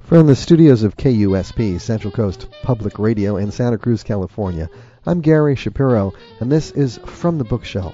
From the studios of KUSP, Central Coast Public Radio in Santa Cruz, California, I'm Gary Shapiro, and this is From the Bookshelf.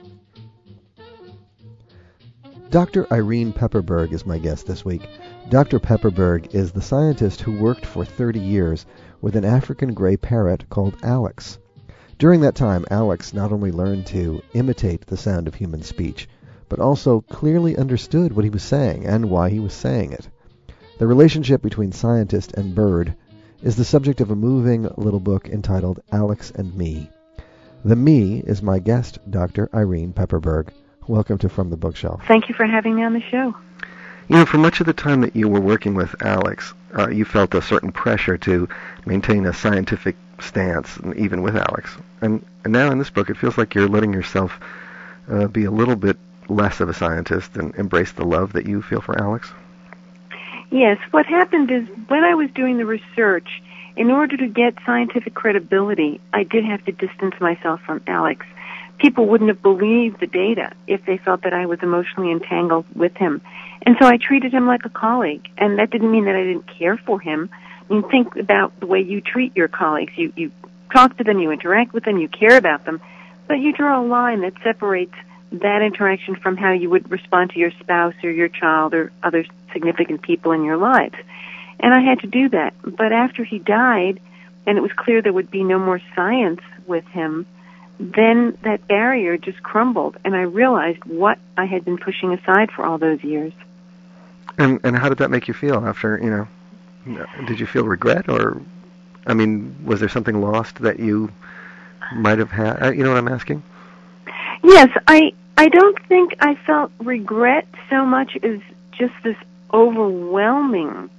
Dr. Irene Pepperberg is my guest this week. Dr. Pepperberg is the scientist who worked for 30 years with an African gray parrot called Alex. During that time, Alex not only learned to imitate the sound of human speech, but also clearly understood what he was saying and why he was saying it. The relationship between scientist and bird is the subject of a moving little book entitled Alex and Me. The Me is my guest, Dr. Irene Pepperberg. Welcome to From the Bookshelf. Thank you for having me on the show. You know, for much of the time that you were working with Alex, you felt a certain pressure to maintain a scientific stance, even with Alex. And now in this book, it feels like you're letting yourself be a little bit less of a scientist and embrace the love that you feel for Alex. Yes, what happened is when I was doing the research, in order to get scientific credibility, I did have to distance myself from Alex. People wouldn't have believed the data if they felt that I was emotionally entangled with him. And so I treated him like a colleague, and that didn't mean that I didn't care for him. I mean, think about the way you treat your colleagues. You talk to them, you interact with them, you care about them, but you draw a line that separates that interaction from how you would respond to your spouse or your child or other significant people in your lives. And I had to do that. But after he died, and it was clear there would be no more science with him, then that barrier just crumbled, and I realized what I had been pushing aside for all those years. And how did that make you feel after, did you feel regret, or, I mean, was there something lost that you might have had? You know what I'm asking? Yes, I don't think I felt regret so much as just this overwhelming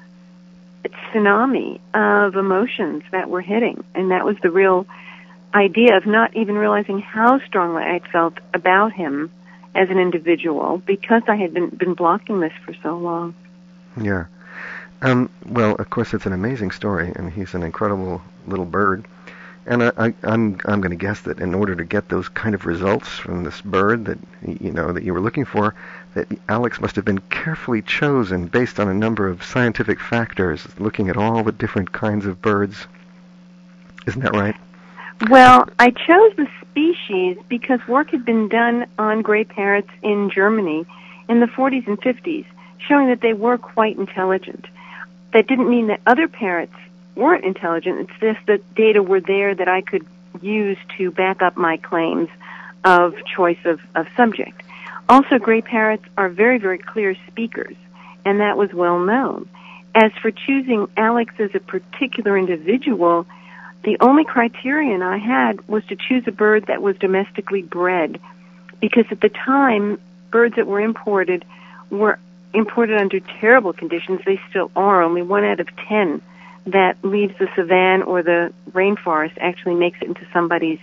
tsunami of emotions that were hitting, and that was the real idea of not even realizing how strongly I felt about him as an individual because I had been blocking this for so long. Yeah. Well, of course, it's an amazing story, and he's an incredible little bird. And I'm going to guess that in order to get those kind of results from this bird that that you were looking for, that Alex must have been carefully chosen based on a number of scientific factors, looking at all the different kinds of birds. Isn't that right? Well, I chose the species because work had been done on gray parrots in Germany in the 40s and 50s, showing that they were quite intelligent. That didn't mean that other parrots weren't intelligent. It's just that data were there that I could use to back up my claims of choice of subject. Also, gray parrots are very, very clear speakers, and that was well known. As for choosing Alex as a particular individual, the only criterion I had was to choose a bird that was domestically bred, because at the time, birds that were imported under terrible conditions. They still are. Only 1 out of 10 that leaves the savanna or the rainforest actually makes it into somebody's,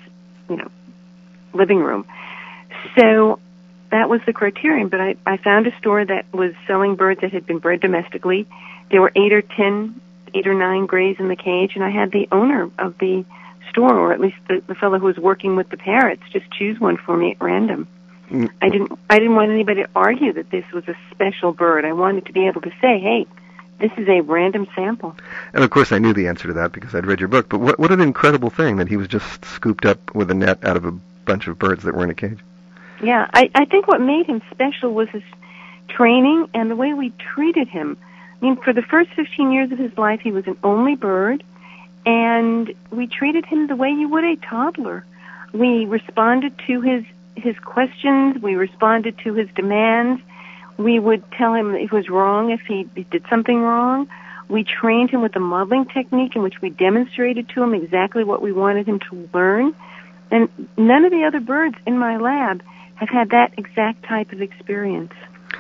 living room. So that was the criterion, but I found a store that was selling birds that had been bred domestically. There were 8 or 9 grays in the cage, and I had the owner of the store, or at least the fellow who was working with the parrots, just choose one for me at random. I didn't want anybody to argue that this was a special bird. I wanted to be able to say, hey, this is a random sample. And of course I knew the answer to that because I'd read your book, but what an incredible thing that he was just scooped up with a net out of a bunch of birds that were in a cage. Yeah, I think what made him special was his training and the way we treated him. I mean, for the first 15 years of his life, he was an only bird, and we treated him the way you would a toddler. We responded to his questions. We responded to his demands. We would tell him it was wrong if he did something wrong. We trained him with a modeling technique in which we demonstrated to him exactly what we wanted him to learn. And none of the other birds in my lab have had that exact type of experience.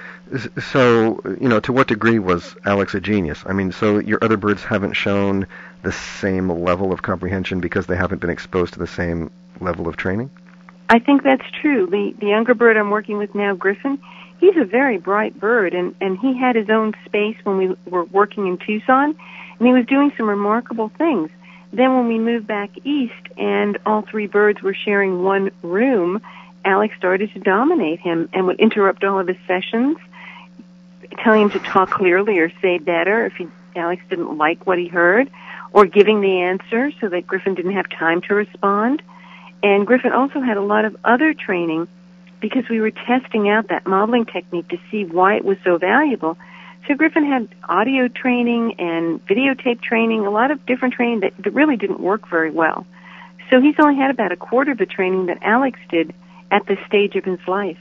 So, to what degree was Alex a genius? I mean, so your other birds haven't shown the same level of comprehension because they haven't been exposed to the same level of training? I think that's true. The younger bird I'm working with now, Griffin, he's a very bright bird, and he had his own space when we were working in Tucson, and he was doing some remarkable things. Then when we moved back east and all 3 birds were sharing one room, Alex started to dominate him and would interrupt all of his sessions, telling him to talk clearly or say better. If he Alex didn't like what he heard, or giving the answer so that Griffin didn't have time to respond. And Griffin also had a lot of other training because we were testing out that modeling technique to see why it was so valuable. So Griffin had audio training and videotape training, a lot of different training that really didn't work very well. So he's only had about a quarter of the training that Alex did at this stage of his life.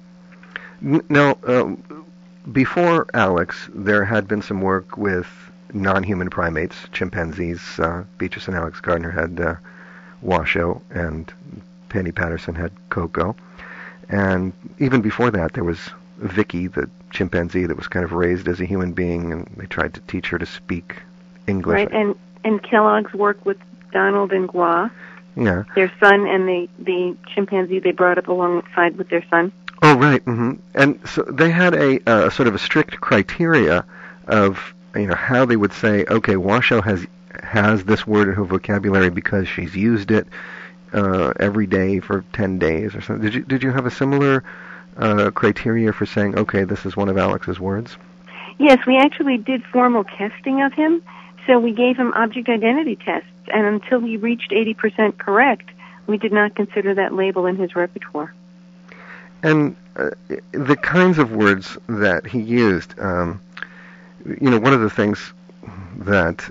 Now, before Alex, there had been some work with non-human primates, chimpanzees. Beatrice and Alex Gardner had Washoe, and Penny Patterson had Coco. And even before that, there was Vicky, the chimpanzee that was kind of raised as a human being, and they tried to teach her to speak English. Right, and Kellogg's work with Donald and Gua, yeah, their son, and the chimpanzee they brought up alongside with their son. Oh, right. Mm-hmm. And so they had a sort of a strict criteria of how they would say, okay, Washoe has this word in her vocabulary because she's used it every day for 10 days or something. Did you have a similar criteria for saying, okay, this is one of Alex's words? Yes, we actually did formal testing of him. So we gave him object identity tests, and until he reached 80% correct, we did not consider that label in his repertoire. And the kinds of words that he used, one of the things that,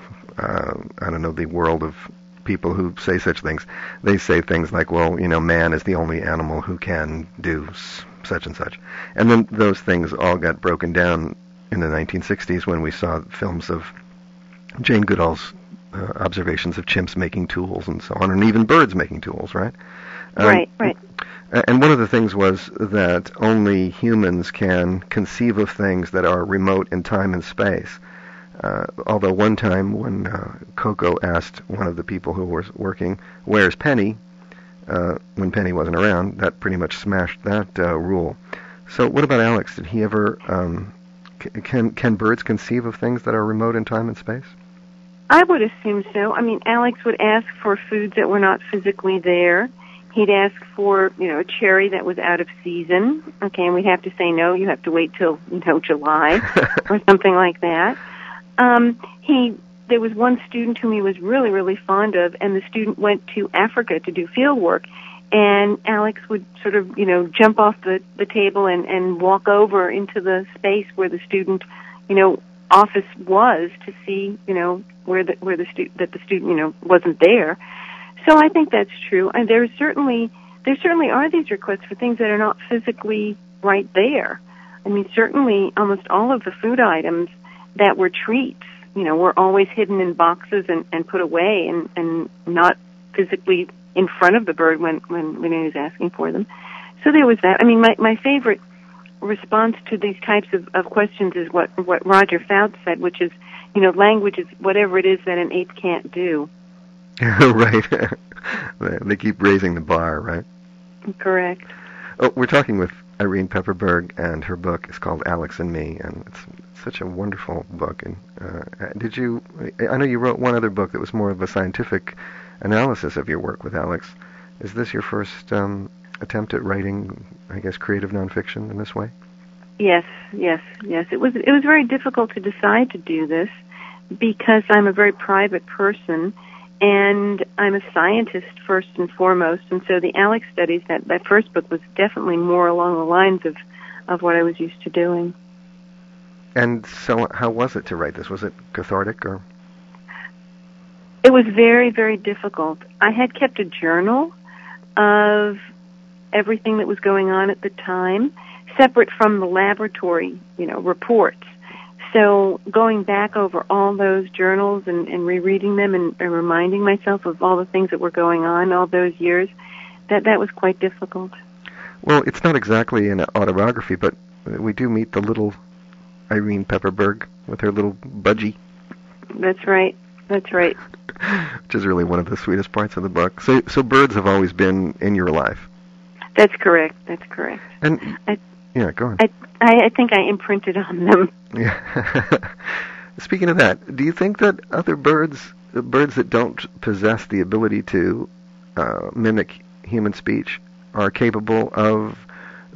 I don't know, the world of people who say such things, they say things like, well, man is the only animal who can do such and such. And then those things all got broken down in the 1960s when we saw films of Jane Goodall's observations of chimps making tools and so on, and even birds making tools, right? Right. And one of the things was that only humans can conceive of things that are remote in time and space. Although one time when Coco asked one of the people who was working, "Where's Penny?" When Penny wasn't around, that pretty much smashed that rule. So what about Alex? Did he ever, can birds conceive of things that are remote in time and space? I would assume so. I mean, Alex would ask for foods that were not physically there. He'd ask for, a cherry that was out of season. Okay, and we'd have to say, no, you have to wait till, July or something like that. There was one student whom he was really, really fond of, and the student went to Africa to do field work, and Alex would sort of, jump off the table and walk over into the space where the student, office was to see, where the student, wasn't there. So I think that's true. And there certainly are these requests for things that are not physically right there. I mean, certainly almost all of the food items that were treats, were always hidden in boxes and put away and not physically in front of the bird when he was asking for them. So there was that. I mean, my favorite response to these types of questions is what Roger Fouts said, which is, language is whatever it is that an ape can't do. Right. They keep raising the bar, right? Correct. Oh, we're talking with Irene Pepperberg, and her book is called Alex and Me, and it's such a wonderful book. And I know you wrote one other book that was more of a scientific analysis of your work with Alex. Is this your first attempt at writing, I guess, creative nonfiction in this way? Yes. It was very difficult to decide to do this because I'm a very private person, and I'm a scientist first and foremost, and so the Alex studies, that first book was definitely more along the lines of what I was used to doing. And so how was it to write this? Was it cathartic or? It was very, very difficult. I had kept a journal of everything that was going on at the time, separate from the laboratory, reports. So going back over all those journals and rereading them and reminding myself of all the things that were going on all those years, that was quite difficult. Well, it's not exactly an autobiography, but we do meet the little Irene Pepperberg with her little budgie. That's right. Which is really one of the sweetest parts of the book. So birds have always been in your life. That's correct. And yeah, go on. I think I imprinted on them. Yeah. Speaking of that, do you think that other birds that don't possess the ability to mimic human speech, are capable of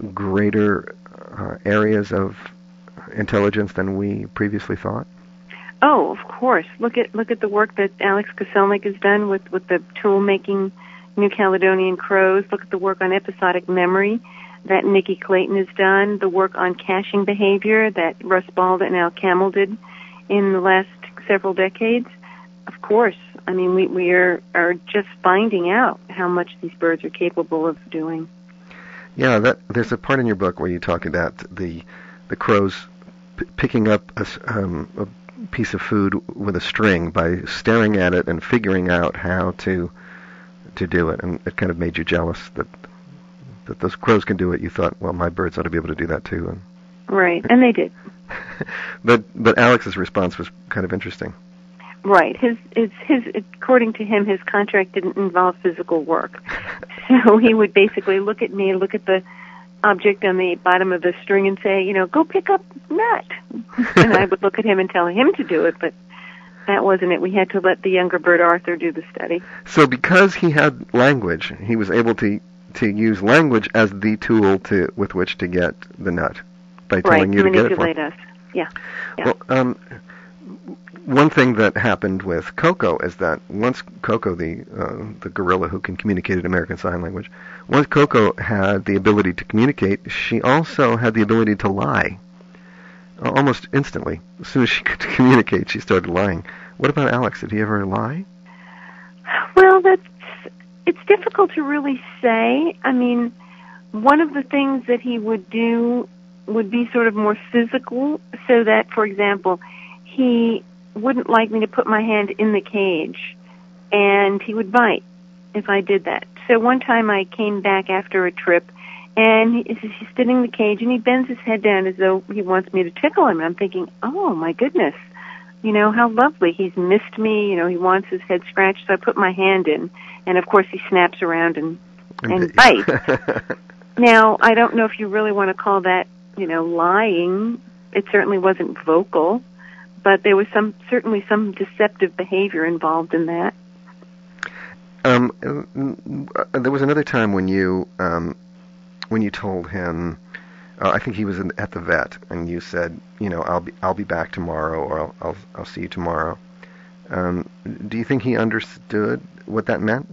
greater areas of intelligence than we previously thought? Oh, of course. Look at the work that Alex Koselnik has done with the tool making New Caledonian crows. Look at the work on episodic memory that Nikki Clayton has done. The work on caching behavior that Russ Balda and Al Camel did in the last several decades. Of course. I mean, we are just finding out how much these birds are capable of doing. Yeah, there's a part in your book where you talk about the crows picking up a piece of food with a string by staring at it and figuring out how to do it, and it kind of made you jealous that those crows can do it. You thought, well, my birds ought to be able to do that too. And right, and they did. but Alex's response was kind of interesting. Right. His according to him, his contract didn't involve physical work. So he would basically look at me, look at the object on the bottom of the string and say, go pick up nut. And I would look at him and tell him to do it, but that wasn't it. We had to let the younger bird, Arthur, do the study. So because he had language, he was able to use language as the tool with which to get the nut by telling you to get it for him. Manipulate us. Yeah. Well, one thing that happened with Coco is that once Coco, the gorilla who can communicate in American Sign Language, once Coco had the ability to communicate, she also had the ability to lie. Almost instantly. As soon as she could communicate, she started lying. What about Alex? Did he ever lie? Well, it's difficult to really say. I mean, one of the things that he would do would be sort of more physical, so that, for example, he wouldn't like me to put my hand in the cage, and he would bite if I did that. So one time I came back after a trip, and he's sitting in the cage, and he bends his head down as though he wants me to tickle him. And I'm thinking, oh, my goodness, how lovely. He's missed me, he wants his head scratched, so I put my hand in, and of course he snaps around and bites. Now, I don't know if you really want to call that, lying. It certainly wasn't vocal, but there was certainly some deceptive behavior involved in that. There was another time when you told him, I think he was at the vet, and you said, I'll be back tomorrow, or I'll see you tomorrow. Do you think he understood what that meant?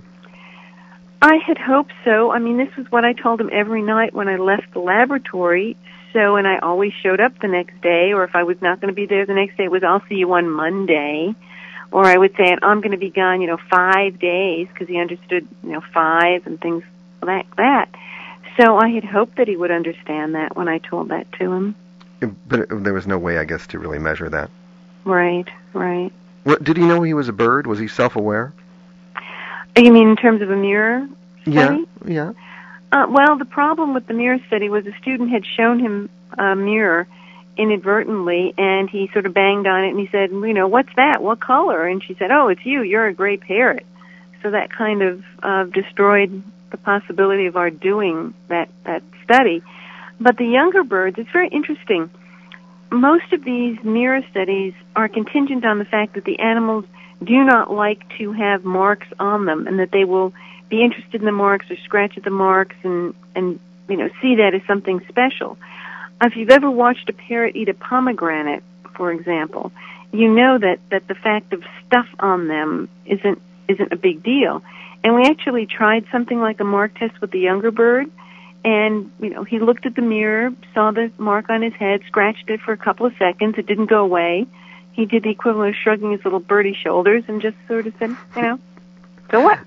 I had hoped so. I mean, this was what I told him every night when I left the laboratory. So, and I always showed up the next day, or if I was not going to be there the next day, it was, I'll see you on Monday. Or I would say, I'm going to be gone, 5 days, because he understood, 5 and things like that. So I had hoped that he would understand that when I told that to him. But there was no way, I guess, to really measure that. Right. Well, did he know he was a bird? Was he self-aware? You mean in terms of a mirror study? Yeah. Well, the problem with the mirror study was a student had shown him a mirror inadvertently, and he sort of banged on it, and he said, what's that? What color? And she said, oh, it's you. You're a gray parrot. So that kind of destroyed the possibility of our doing that study. But the younger birds, it's very interesting. Most of these mirror studies are contingent on the fact that the animals do not like to have marks on them, and that they will be interested in the marks or scratch at the marks and see that as something special. If you've ever watched a parrot eat a pomegranate, for example, you know that the fact of stuff on them isn't a big deal. And we actually tried something like a mark test with the younger bird, and he looked at the mirror, saw the mark on his head, scratched it for a couple of seconds. It didn't go away. He did the equivalent of shrugging his little birdie shoulders and just sort of said, so what?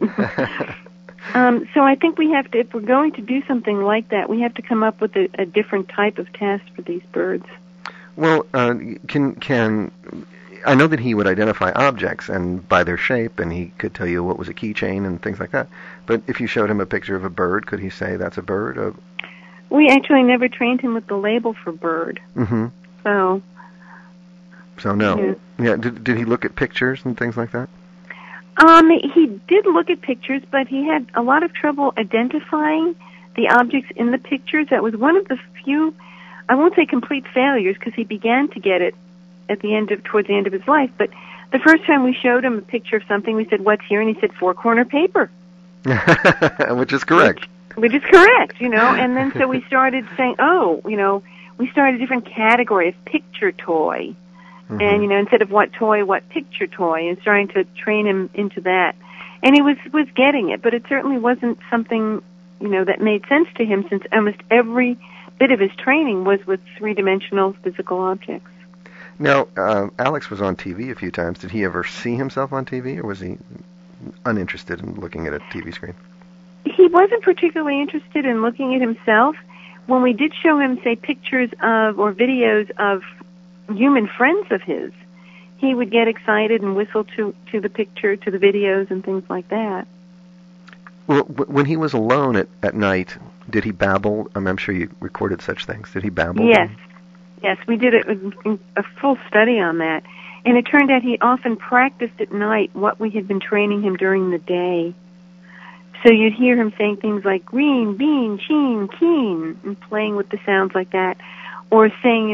So I think we have to, if we're going to do something like that, we have to come up with a different type of test for these birds. Well, can I know that he would identify objects and by their shape, and he could tell you what was a keychain and things like that. But if you showed him a picture of a bird, could he say that's a bird? We actually never trained him with the label for bird. Mm-hmm. So no. Yeah. Did he look at pictures and things like that? He did look at pictures, but he had a lot of trouble identifying the objects in the pictures. That was one of the few, I won't say complete failures, because he began to get it towards the end of his life. But the first time we showed him a picture of something, we said, "What's here?" And he said, "4-corner paper," which is correct. Which is correct, And then so we started saying, we started a different category of picture toy. Mm-hmm. And, instead of what toy, what picture toy, and starting to train him into that. And he was getting it, but it certainly wasn't something, that made sense to him, since almost every bit of his training was with three-dimensional physical objects. Now, Alex was on TV a few times. Did he ever see himself on TV, or was he uninterested in looking at a TV screen? He wasn't particularly interested in looking at himself. When we did show him, say, pictures of or videos of human friends of his, he would get excited and whistle to the picture, to the videos, and things like that. Well, when he was alone at night, did he babble? I'm sure you recorded such things. Did he babble? Yes. Yes, we did a full study on that. And it turned out he often practiced at night what we had been training him during the day. So you'd hear him saying things like green, bean, sheen, keen, and playing with the sounds like that. Or saying,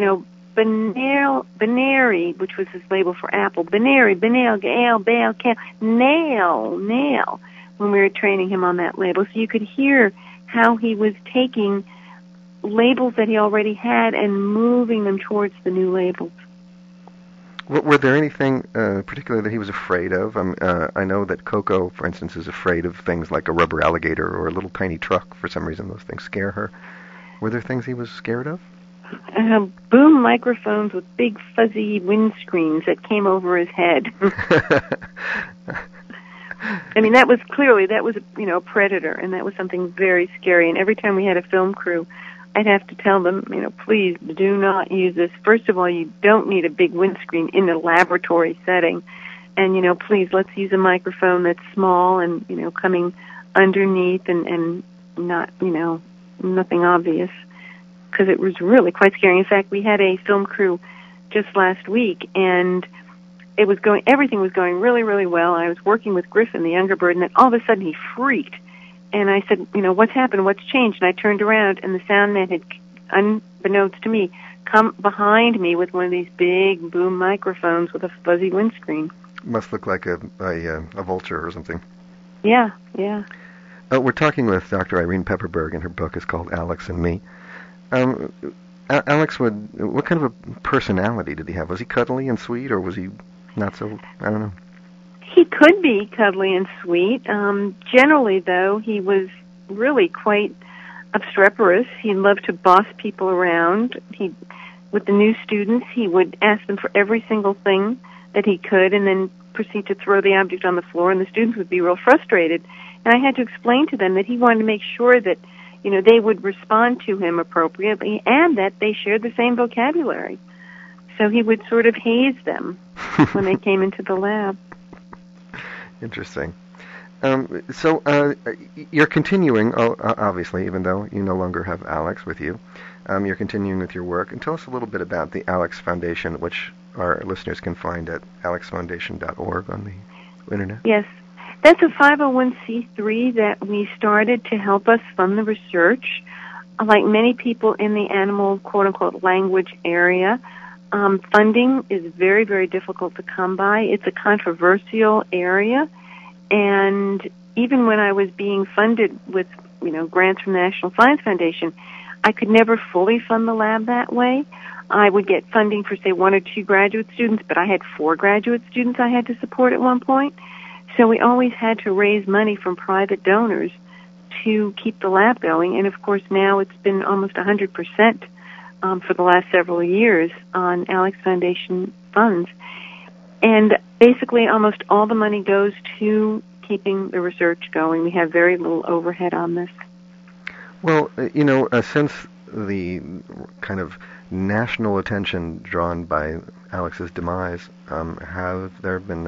binary, which was his label for apple, binary, banal, gale, bale, cal, nail, when we were training him on that label. So you could hear how he was taking labels that he already had and moving them towards the new labels. Were there anything particular that he was afraid of? I know that Coco, for instance, is afraid of things like a rubber alligator or a little tiny truck. For some reason, those things scare her. Were there things he was scared of? Boom microphones with big fuzzy windscreens that came over his head. I mean, that was a predator, and that was something very scary. And every time we had a film crew, I'd have to tell them, please do not use this. First of all, you don't need a big windscreen in a laboratory setting. And, please, let's use a microphone that's small and, coming underneath and not, nothing obvious. Because it was really quite scary. In fact, we had a film crew just last week, and everything was going really, really well. I was working with Griffin, the younger bird, and then all of a sudden he freaked. And I said, what's happened? What's changed? And I turned around, and the sound man had, unbeknownst to me, come behind me with one of these big boom microphones with a fuzzy windscreen. Must look like a vulture or something. Yeah. We're talking with Dr. Irene Pepperberg, and her book is called Alex and Me. Alex, what kind of a personality did he have? Was he cuddly and sweet, or was he not so, I don't know? He could be cuddly and sweet. Generally, though, he was really quite obstreperous. He loved to boss people around. With the new students, he would ask them for every single thing that he could and then proceed to throw the object on the floor, and the students would be real frustrated. And I had to explain to them that he wanted to make sure that, they would respond to him appropriately and that they shared the same vocabulary. So he would sort of haze them when they came into the lab. Interesting. So you're continuing, obviously, even though you no longer have Alex with you. You're continuing with your work. And tell us a little bit about the Alex Foundation, which our listeners can find at alexfoundation.org on the internet. Yes. That's a 501c3 that we started to help us fund the research. Like many people in the animal, quote-unquote, language area, funding is very, very difficult to come by. It's a controversial area, and even when I was being funded with, grants from the National Science Foundation, I could never fully fund the lab that way. I would get funding for, say, 1 or 2 graduate students, but I had 4 graduate students I had to support at one point. So we always had to raise money from private donors to keep the lab going, and of course now it's been almost 100% for the last several years on Alex Foundation funds. And basically almost all the money goes to keeping the research going. We have very little overhead on this. Well, since the kind of national attention drawn by Alex's demise, have there been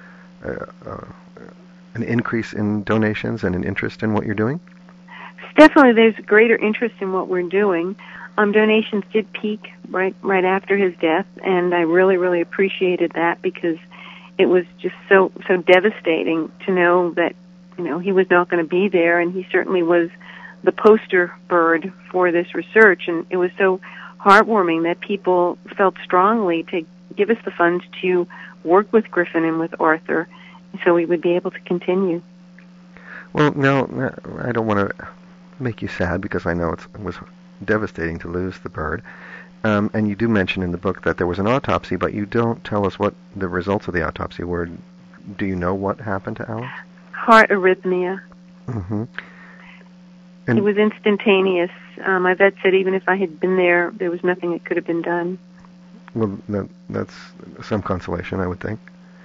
an increase in donations and an interest in what you're doing? Definitely there's greater interest in what we're doing. Donations did peak right after his death, and I really, really appreciated that because it was just so devastating to know that, he was not going to be there, and he certainly was the poster bird for this research, and it was so heartwarming that people felt strongly to give us the funds to work with Griffin and with Arthur so we would be able to continue. Well, now, I don't want to make you sad because I know it was devastating to lose the bird. And you do mention in the book that there was an autopsy, but you don't tell us what the results of the autopsy were. Do you know what happened to Alex? Heart arrhythmia. Mm-hmm. It was instantaneous. My vet said even if I had been there, there was nothing that could have been done. Well, that's some consolation, I would think.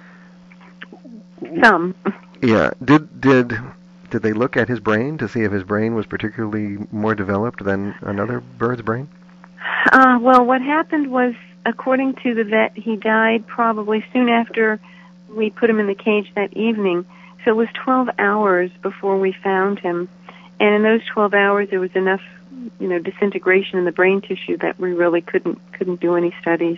Some. Yeah. Did they look at his brain to see if his brain was particularly more developed than another bird's brain? Well, what happened was, according to the vet, he died probably soon after we put him in the cage that evening. So it was 12 hours before we found him. And in those 12 hours, there was enough, disintegration in the brain tissue that we really couldn't do any studies.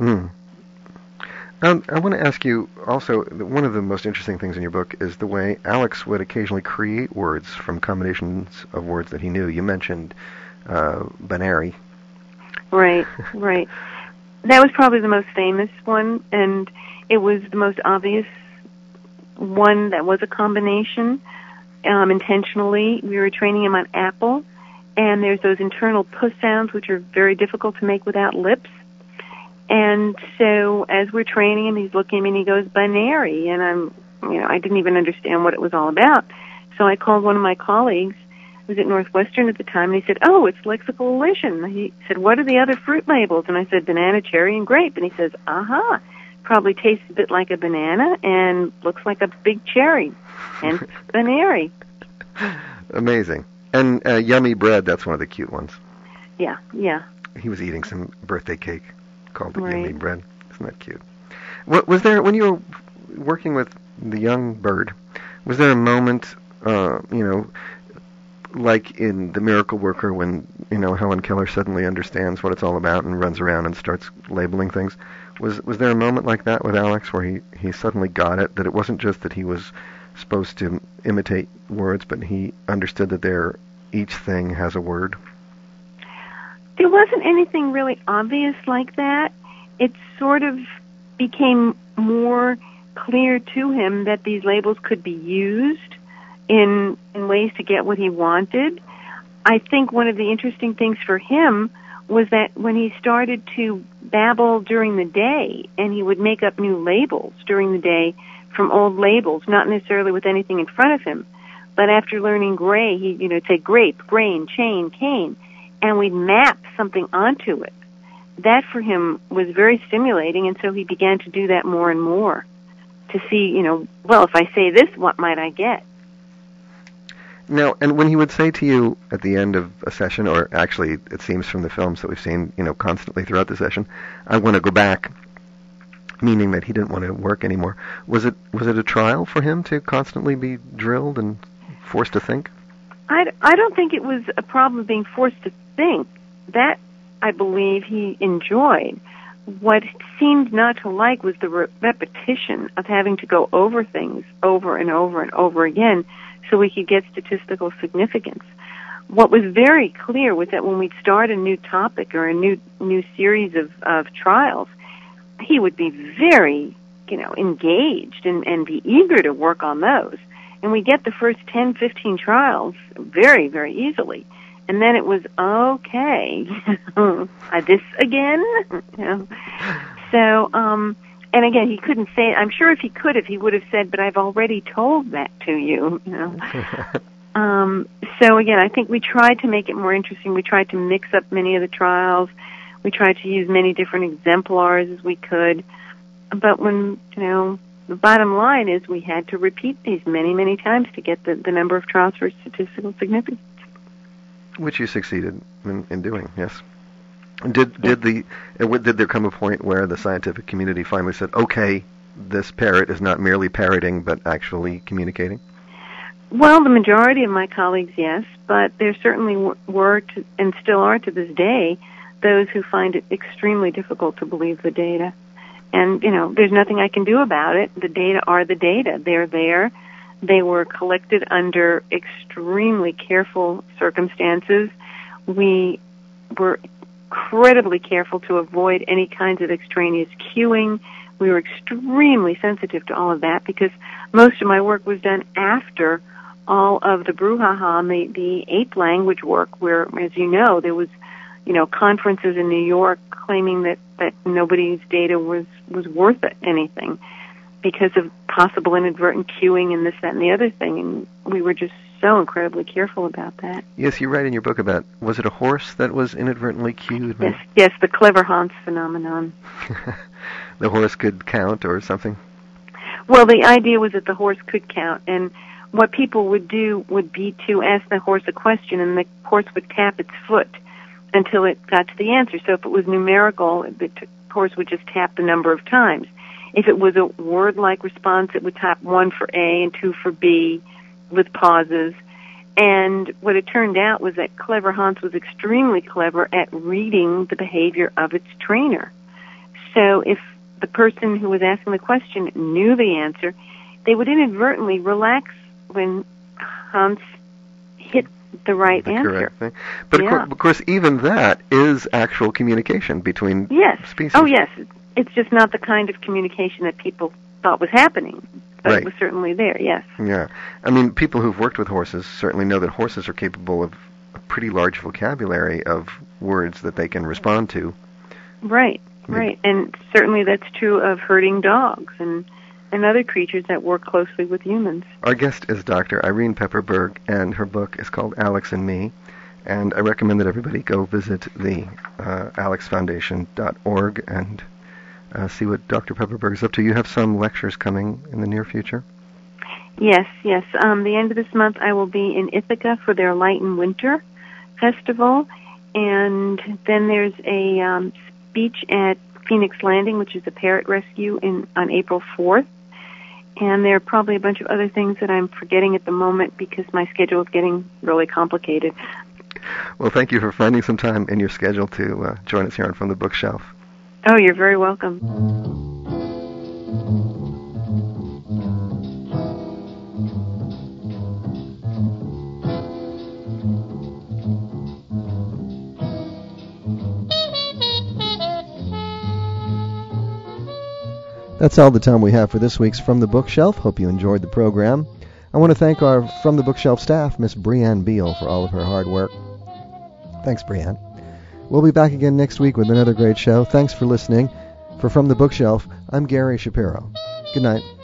I want to ask you also, one of the most interesting things in your book is the way Alex would occasionally create words from combinations of words that he knew. You mentioned binary. Right. That was probably the most famous one, and it was the most obvious one that was a combination. Intentionally, we were training him on apple, and there's those internal puss sounds which are very difficult to make without lips. And so as we're training him, he's looking at me and he goes, binary. And I didn't even understand what it was all about. So I called one of my colleagues, who was at Northwestern at the time, and he said, oh, it's lexical elision. He said, what are the other fruit labels? And I said, banana, cherry, and grape. And he says, aha, probably tastes a bit like a banana and looks like a big cherry. And binary. Amazing. And yummy bread, that's one of the cute ones. Yeah. He was eating some birthday cake called the yummy bread. Isn't that cute? Was there, when you were working with the young bird, was there a moment, like in The Miracle Worker when, Helen Keller suddenly understands what it's all about and runs around and starts labeling things? Was there a moment like that with Alex where he suddenly got it, that it wasn't just that he was supposed to imitate words, but he understood that each thing has a word? There wasn't anything really obvious like that. It sort of became more clear to him that these labels could be used in ways to get what he wanted. I think one of the interesting things for him was that when he started to babble during the day, and he would make up new labels during the day from old labels, not necessarily with anything in front of him, but after learning gray, he'd say grape, grain, chain, cane, and we'd map something onto it. That for him was very stimulating, and so he began to do that more and more to see, well, if I say this, what might I get? Now, and when he would say to you at the end of a session, or actually it seems from the films that we've seen, constantly throughout the session, I want to go back, meaning that he didn't want to work anymore. Was it a trial for him to constantly be drilled and forced to think? I don't think it was a problem being forced to think. That, I believe, he enjoyed. What he seemed not to like was the repetition of having to go over things over and over and over again so we could get statistical significance. What was very clear was that when we'd start a new topic or a new series of trials, he would be very, engaged and be eager to work on those. And we get the first 10, 15 trials very, very easily. And then it was, okay, this again? So, and again, he couldn't say it. I'm sure if he could have, he would have said, but I've already told that to you. So again, I think we tried to make it more interesting. We tried to mix up many of the trials. We tried to use many different exemplars as we could. But when, the bottom line is we had to repeat these many, many times to get the number of trials for statistical significance. Which you succeeded in doing, yes. Did there come a point where the scientific community finally said, okay, this parrot is not merely parroting, but actually communicating? Well, the majority of my colleagues, yes, but there certainly were, and still are to this day, those who find it extremely difficult to believe the data. And, there's nothing I can do about it. The data are the data. They're there. They were collected under extremely careful circumstances. We were incredibly careful to avoid any kinds of extraneous cueing. We were extremely sensitive to all of that because most of my work was done after all of the brouhaha and the ape language work where, as you know, there was, conferences in New York claiming that nobody's data was worth anything because of possible inadvertent cueing and this, that, and the other thing. And we were just so incredibly careful about that. Yes, you write in your book about, was it a horse that was inadvertently cued? Yes, the clever Hans phenomenon. The horse could count or something? Well, the idea was that the horse could count, and what people would do would be to ask the horse a question, and the horse would tap its foot until it got to the answer. So if it was numerical, the horse would just tap the number of times. If it was a word-like response, it would tap 1 for A and 2 for B with pauses. And what it turned out was that Clever Hans was extremely clever at reading the behavior of its trainer. So if the person who was asking the question knew the answer, they would inadvertently relax when Hans hit the right answer. Correct thing. But of course, even that is actual communication between species. Oh, yes. It's just not the kind of communication that people thought was happening. But right. It was certainly there, yes. Yeah. I mean, people who've worked with horses certainly know that horses are capable of a pretty large vocabulary of words that they can respond to. Right. Right, and certainly that's true of herding dogs and other creatures that work closely with humans. Our guest is Dr. Irene Pepperberg, and her book is called Alex and Me, and I recommend that everybody go visit the alexfoundation.org and see what Dr. Pepperberg is up to. You have some lectures coming in the near future? Yes. The end of this month I will be in Ithaca for their Light and Winter Festival, and then there's a speech at Phoenix Landing, which is a parrot rescue on April 4th. And there are probably a bunch of other things that I'm forgetting at the moment because my schedule is getting really complicated. Well, thank you for finding some time in your schedule to join us here on From the Bookshelf. Oh, you're very welcome. That's all the time we have for this week's From the Bookshelf. Hope you enjoyed the program. I want to thank our From the Bookshelf staff, Miss Brianne Beal, for all of her hard work. Thanks, Brianne. We'll be back again next week with another great show. Thanks for listening. For From the Bookshelf, I'm Gary Shapiro. Good night.